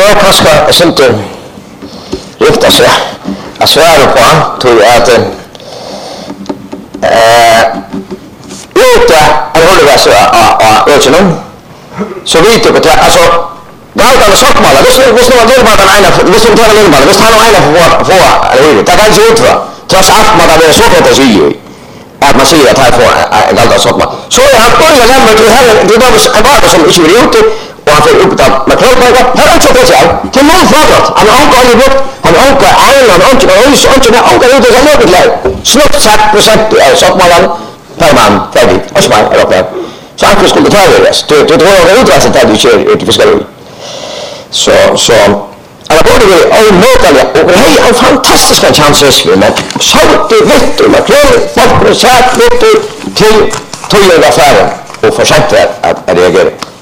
kanskje ikke riktig seg å svare på, tror jeg at ute holdevæs av økenen, så vet du ikke, altså, det er ikke sokkmaler, hvis du tar lilleballen, hvis han har ene få livet, det kan ikke utføre, tross alt man har vært såkalt å si at man sier at her får en galt sokkmal. Så han börjar lämna till herren, det var en vardag som ikke var ute, og han får upptatt med klokkarga, her er ikke på seg, til noen fagrat, han anker aldri bort, han anker ein, han anker øys, han anker ut, han anker lær, snutt 60% av sokkmalene per mann, ferdig, og så er oppe her. Så anker skulle ta det, du tror det utrettet der du kjører ut i fiskeri. Så alla borde vi omöjliga och det är en fantastisk chans men så det vet du med klart folk på sätt vet du till affären och försöka att reagera.